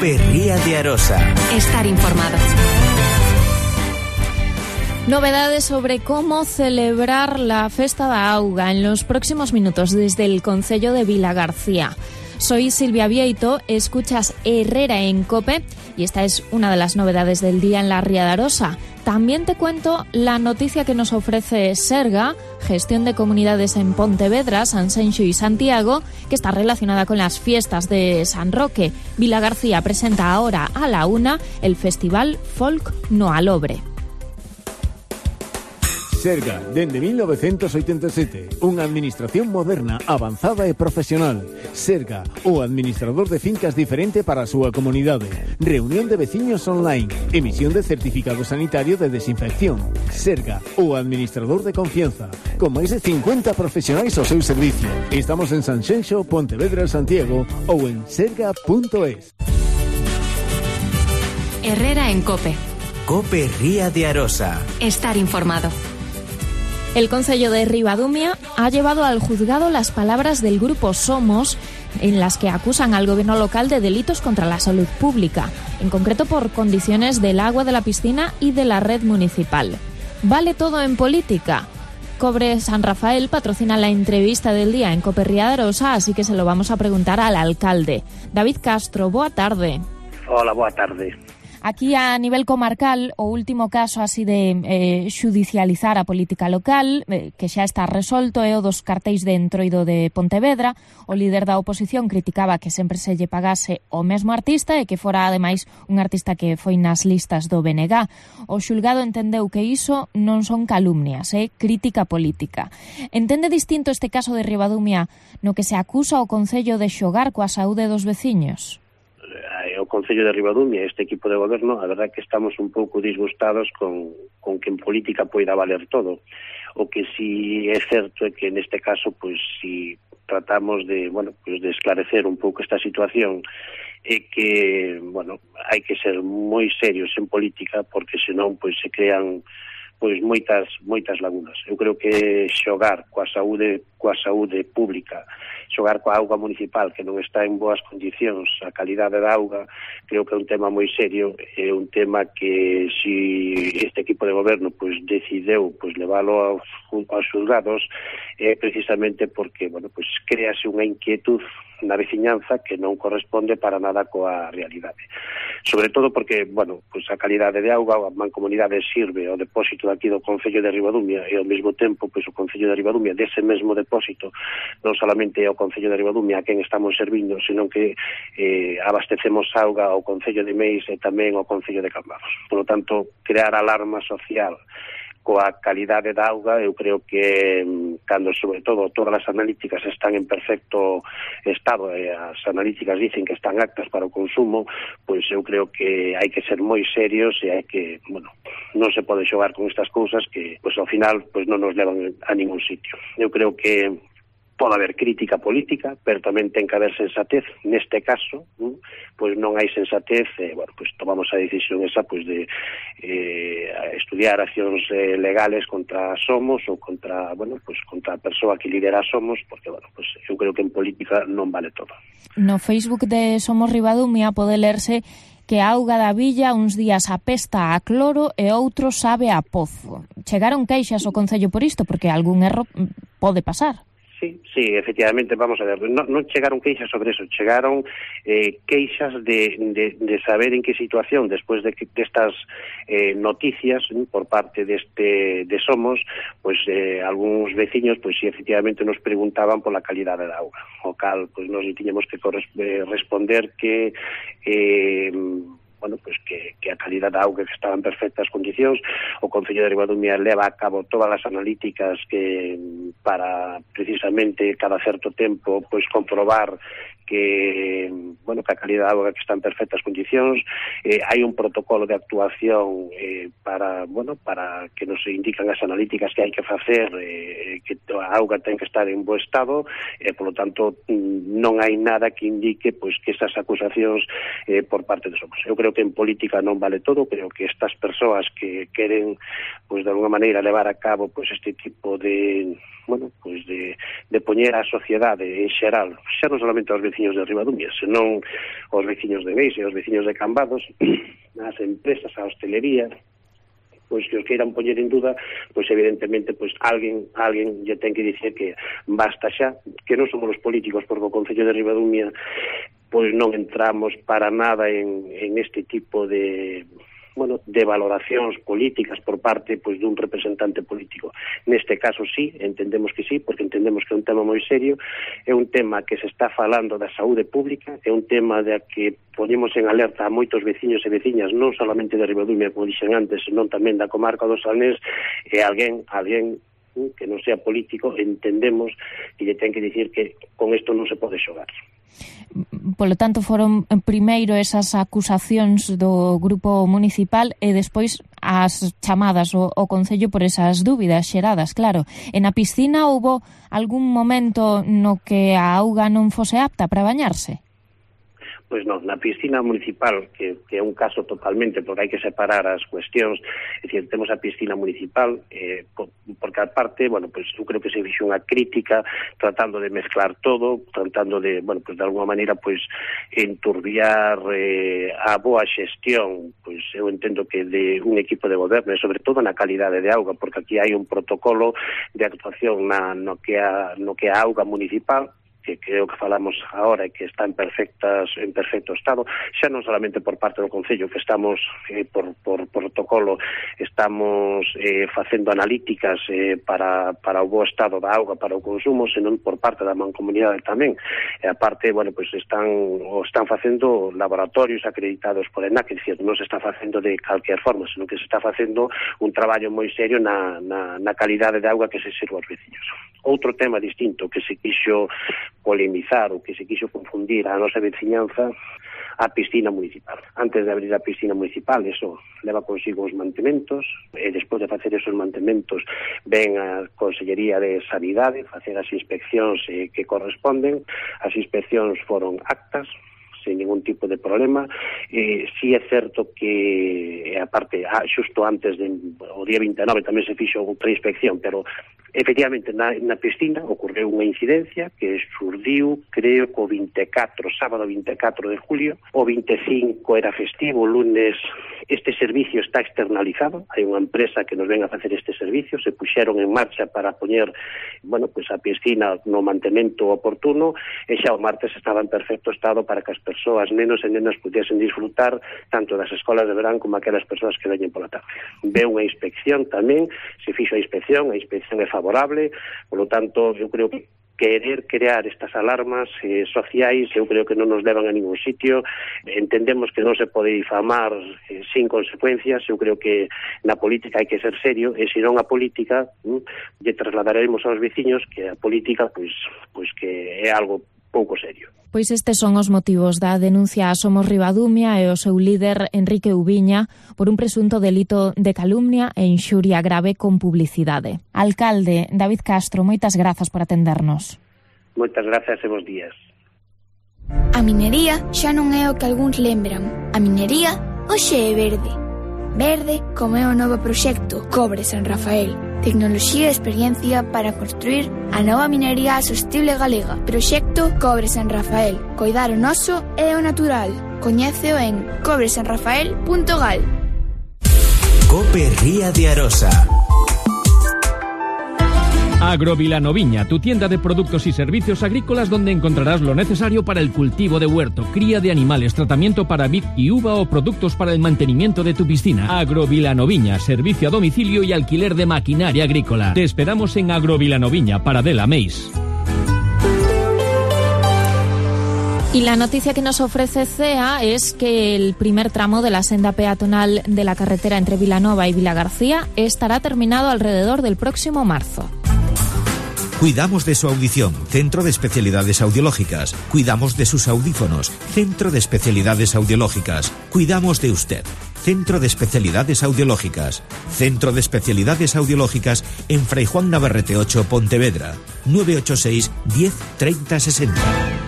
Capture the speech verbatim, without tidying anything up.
Cope Ría de Arosa. Estar informado. Novedades sobre cómo celebrar la Festa da Auga en los próximos minutos desde el Concello de Vilagarcía. Soy Silvia Vieito, escuchas Herrera en Cope y esta es una de las novedades del día en la Ría de Arosa. También te cuento la noticia que nos ofrece Serga, gestión de comunidades en Pontevedra, Sanxenxo y Santiago, que está relacionada con las fiestas de San Roque. Vilagarcía presenta ahora a la una el festival Folk no Alobre. Serga, dende mil novecientos oitenta e sete, unha administración moderna, avanzada e profesional. Serga, o administrador de fincas diferente para a súa comunidade. Reunión de veciños online. Emisión de certificado sanitario de desinfección. Serga, o administrador de confianza. Con máis de cincuenta profesionais ao seu servicio. Estamos en Sanxenxo, Pontevedra, Santiago ou en serga punto es. Herrera en Cope. Cope Ría de Arosa. Estar informado. El Concello de Ribadumia ha llevado al juzgado las palabras del grupo Somos, en las que acusan al gobierno local de delitos contra la salud pública, en concreto por condiciones del agua de la piscina y de la red municipal. ¿Vale todo en política? Cobre San Rafael patrocina la entrevista del día en Cope Ría de Arosa, así que se lo vamos a preguntar al alcalde. David Castro, boa tarde. Hola, boa tarde. Aquí a nivel comarcal, o último caso así de eh, xudicializar a política local, eh, que xa está resolto, é o dos cartéis de Entroido de Pontevedra. O líder da oposición criticaba que sempre se lle pagase o mesmo artista e que fora, ademais, un artista que foi nas listas do B N G. O xulgado entendeu que iso non son calumnias, é crítica política. Entende distinto este caso de Ribadumia no que se acusa o Concello de xogar coa saúde dos veciños? O Concello de Ribadumia, este equipo de goberno, a verdad que estamos un pouco disgustados con, con que en política poida valer todo. O que si é certo é que neste caso, pois, si tratamos de, bueno, pois de esclarecer un pouco esta situación, é que, bueno, hai que ser moi serios en política, porque senón, pois, se crean pois moitas moitas lagunas. Eu creo que xogar coa saúde, coa saúde pública, xogar coa auga municipal que non está en boas condicións, a calidade da auga, creo que é un tema moi serio, é un tema que si este equipo de goberno pois decideu pois leválo aos, aos xulgados, é precisamente porque, bueno, pois créase unha inquietud na veciñanza que non corresponde para nada coa realidade. Sobre todo porque, bueno, pois a calidade de auga, a mancomunidade sirve ao depósito aquí do Concello de Ribadumia e ao mesmo tempo, pois o Concello de Ribadumia dese mesmo depósito non solamente é o Concello de Ribadumia a quen estamos servindo, senón que eh, abastecemos auga ao Concello de Meis e tamén ao Concello de Cambados. Por lo tanto, crear alarma social coa calidade da auga, eu creo que cando, sobre todo, todas as analíticas están en perfecto estado e as analíticas dicen que están aptas para o consumo, pois eu creo que hai que ser moi serios e hai que, bueno, non se pode xogar con estas cousas que, pois, ao final, pois non nos levan a ningún sitio. Eu creo que pode haber crítica política, pero tamén ten que haber sensatez. Neste caso, pois non hai sensatez, e, bueno, pois tomamos a decisión esa, pois de eh, estudiar accións eh, legales contra Somos ou contra, bueno, pois contra a persoa que lidera Somos, porque, bueno, pois eu creo que en política non vale todo. No Facebook de Somos Ribadumia pode lerse que a auga da villa uns días apesta a cloro e outros sabe a pozo. Chegaron queixas ao Concello por isto, porque algún erro pode pasar. Sí, sí, efectivamente, vamos a ver, non, non chegaron queixas sobre eso, chegaron eh, queixas de, de, de saber en que situación, despois de que destas eh, noticias ¿no? por parte deste de Somos, pois eh, algúns veciños, pois si efectivamente nos preguntaban pola calidade da auga, o cal, pois nos tiñamos que eh, responder que eh, bueno, pues que, que a calidad da auga que estaba en perfectas condicións. O Concello de Ribadumia leva a cabo todas as analíticas que para precisamente cada certo tempo pois comprobar que, bueno, que a calidad da auga que está en perfectas condicións. Eh, hai un protocolo de actuación eh, para, bueno, para que nos indican as analíticas que hai que facer, eh, que a auga ten que estar en bo estado, e, eh, por lo tanto, non hai nada que indique pois que esas acusacións eh, por parte de Somos. Eu creo que en política non vale todo, creo que estas persoas que queren, pois, de alguna maneira levar a cabo pois este tipo de, bueno, pois de, de poñer a sociedade en xeral, xa non solamente aos vecinos veciños de Ribadumia, senón os veciños de Beis e os veciños de Cambados, as empresas, a hostelería, pois que os queiran poñer en duda, pois evidentemente pois alguén alguén lle ten que dicir que basta xa, que non somos os políticos, porque o Concello de Ribadumia pois non entramos para nada en, en este tipo de bueno, de valoracións políticas por parte pois dun representante político. Neste caso sí, entendemos que sí, porque entendemos que é un tema moi serio, é un tema que se está falando da saúde pública, é un tema de que ponemos en alerta a moitos veciños e veciñas, non solamente de Ribadumia, como dixen antes, senón tamén da comarca do Salnés, e alguén, alguén que non sea político, entendemos que lle ten que dicir que con isto non se pode xogar. Polo tanto, foron primeiro esas acusacións do grupo municipal e despois as chamadas ao, ao Concello por esas dúbidas xeradas, claro. E na piscina houbo algún momento no que a auga non fose apta para bañarse? Pois non, na piscina municipal, que, que é un caso totalmente, porque hai que separar as cuestións, é dicir, temos a piscina municipal, eh, porque aparte, bueno, pois eu creo que se fixo unha crítica tratando de mezclar todo, tratando de, bueno, pois de alguma maneira, pois enturbiar eh, a boa xestión, pois eu entendo que de un equipo de goberno, e sobre todo na calidade de auga, porque aquí hai un protocolo de actuación na, no, que a, no que a auga municipal, que creo que falamos agora e que está en perfectas en perfecto estado, xa non solamente por parte do Concello, que estamos eh, por, por protocolo estamos eh, facendo analíticas eh, para, para o bo estado da auga para o consumo, senón por parte da mancomunidade tamén. E aparte, bueno, pois pues están o están facendo laboratorios acreditados por ENAC, é dicir, non se está facendo de calquer forma, senón que se está facendo un traballo moi serio na, na, na calidade de auga que se sirva aos veciños. Outro tema distinto que se quixo polemizar ou que se quixo confundir a nosa veciñanza, a piscina municipal. Antes de abrir a piscina municipal, eso leva consigo os mantementos, e despois de facer esos mantementos ven a Consellería de Sanidade facer as inspeccións eh, que corresponden. As inspeccións foron actas, sen ningún tipo de problema. Eh, si é certo que, aparte, ah, xusto antes de, o día vinte e nove tamén se fixo outra inspección, pero efectivamente na, na piscina ocorreu unha incidencia que xurdiu, creo, co vinte e catro, sábado vinte e catro de julio, o vinte e cinco era festivo, o lunes. Este servicio está externalizado, hai unha empresa que nos ven a facer este servicio, se puxeron en marcha para poñer, bueno, pues a piscina no mantemento oportuno, e xa o martes estaba en perfecto estado para que as persoas, nenos e nenas, pudiesen disfrutar tanto das escolas de verán como aquelas persoas que veñen pola tarde. Ve unha inspección tamén, se fixo a inspección, a inspección é favorable, polo tanto, eu creo que querer crear estas alarmas eh, sociais, eu creo que non nos levan a ningún sitio. Entendemos que non se pode difamar eh, sin consecuencias. Eu creo que na política hai que ser serio, e se non a política, hm, lle trasladaremos aos veciños que a política, pois, pois que é algo pouco serio. Pois estes son os motivos da denuncia a Somos Ribadumia e o seu líder Enrique Ubiña por un presunto delito de calumnia e inxuria grave con publicidade. Alcalde David Castro, moitas grazas por atendernos. Moitas grazas e bons días. A minería xa non é o que algúns lembran. A minería hoxe é verde. Verde como é o novo proxecto Cobre San Rafael. Tecnoloxía e experiencia para construir a nova minería sostible galega. Proxecto Cobre San Rafael. Coidar o noso e o natural. Coñéceo en cobre san rafael punto gal. Cope Ría de Arosa. Agrovilanoviña, tu tienda de productos y servicios agrícolas donde encontrarás lo necesario para el cultivo de huerto, cría de animales, tratamiento para vid y uva o productos para el mantenimiento de tu piscina. Agrovilanoviña, servicio a domicilio y alquiler de maquinaria agrícola. Te esperamos en Agrovilanoviña, Paradela Meis. Y la noticia que nos ofrece C E A es que el primer tramo de la senda peatonal de la carretera entre Vilanova y Vilagarcía estará terminado alrededor del próximo marzo. Cuidamos de su audición, Centro de Especialidades Audiológicas. Cuidamos de sus audífonos, Centro de Especialidades Audiológicas. Cuidamos de usted, Centro de Especialidades Audiológicas. Centro de Especialidades Audiológicas en Fray Juan Navarrete ocho, Pontevedra. nueve ocho seis, diez, treinta, sesenta.